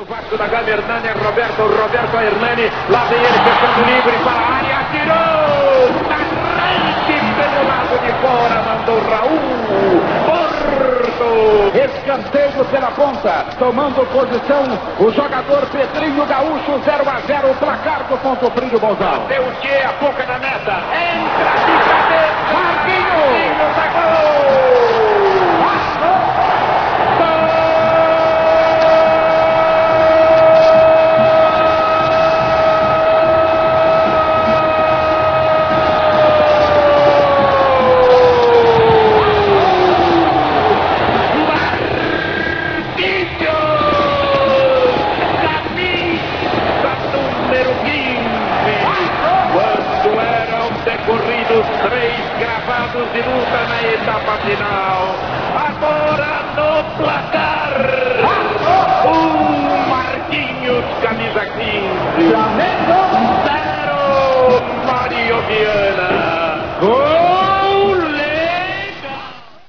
O Vasco da Gama, Hernani, Roberto Hernani, lá vem ele fechando livre para a área, atirou, Tarrante pelo lado de fora, mandou Raul, Porto. Escanteio pela ponta, tomando posição o jogador Pedrinho Gaúcho, 0-0, o placar do Ponto Frio Bolzão. Deu o que? A boca da meta, entra de cabeça, Marquinhos, da gol! Decorridos 3 gravados de luta na etapa final. Agora no placar, o Marquinhos, camisa 15. Flamengo